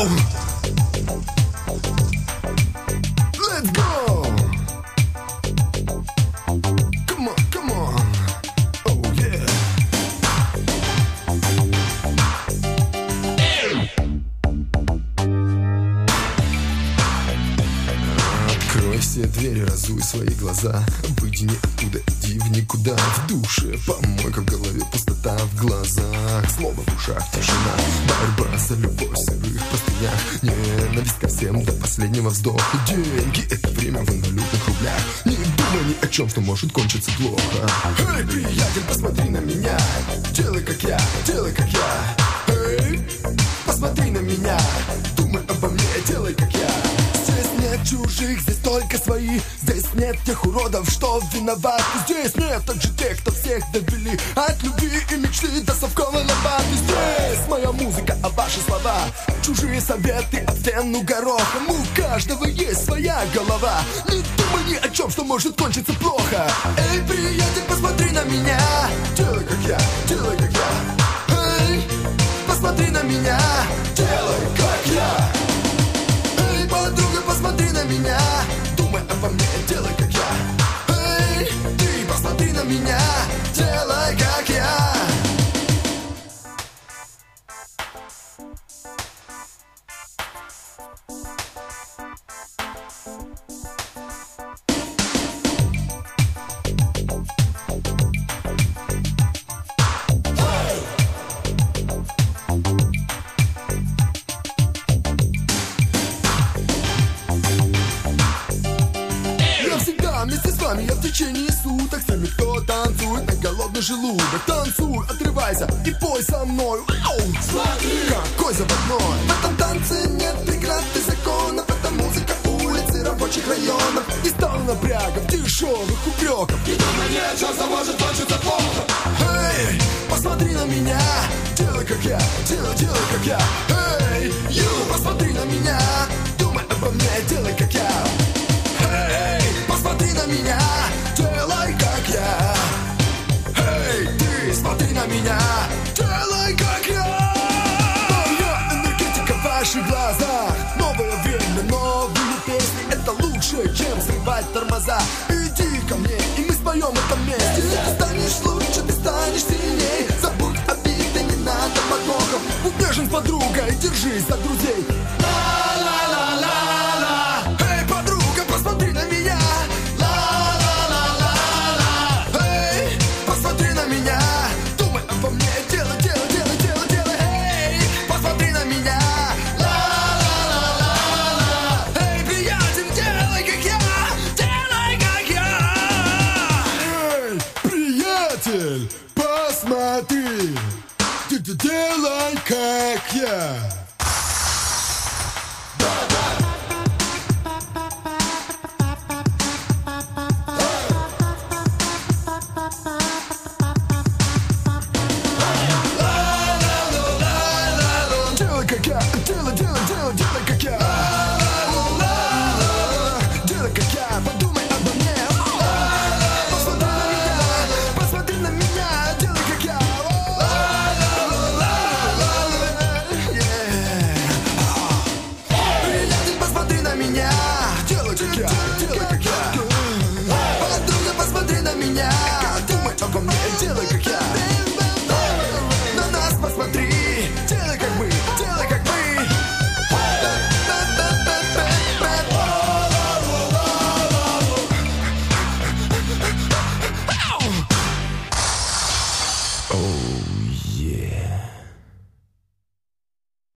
Let's go! Come on, come on! Oh yeah! Открой все двери, разуй свои глаза. Выйди оттуда, иди в никуда. В душе помойка, в голове пустота, в глазах злоба, в ушах тишина. Борьба за любовь в сырых простынях. Ненависть ко всем до последнего вздоха. Деньги — это время в инвалютных рублях. Не думай ни о чем, что может кончиться плохо. Эй, приятель, посмотри на меня. Делай как я, делай как я. Эй, посмотри на меня. Думай обо мне, делай как я. Здесь нет чужих, здесь только свои. Здесь нет тех уродов, что виноваты. Здесь нет также тех, кто всех довели от любви и мечты до совковой лопаты. Здесь моя музыка, а ваши слова чужие советы об стену горохом. У каждого есть своя голова. Не думай ни о чем, что может кончиться плохо. Эй, приятель, посмотри на меня. Делай как я, делай как я. Эй, посмотри на меня. Делай как я. Эй, подруга, посмотри на меня. Думай обо мне, делай как я. Эй, ты посмотри на меня. Делай как я. Вместе с вами я в течение суток. С теми, кто танцует на голодный желудок. Танцуй, отрывайся и пой со мной. Ау! Смотри, какой заводной. В этом танце нет преград и законов. Это музыка улицы рабочих районов. Не стало напрягов, дешевых упреков. И думай ни о чем, что может кончиться плохо. Эй, посмотри на меня. Делай как я, делай как я. Эй, посмотри на меня. Думай обо мне, делай как я. Эй, посмотри на меня, делай как я. Эй, ты смотри на меня, делай как я. Моя энергетика в ваших глазах. Новое время, новые песни. Это лучше, чем срывать тормоза. Иди ко мне, и мы споем это вместе. Ты станешь лучше, ты станешь сильней. Забудь обиды, не надо подвохов. Будь нежен с подругой, держись за друзей. Посмотри, ты делай как я.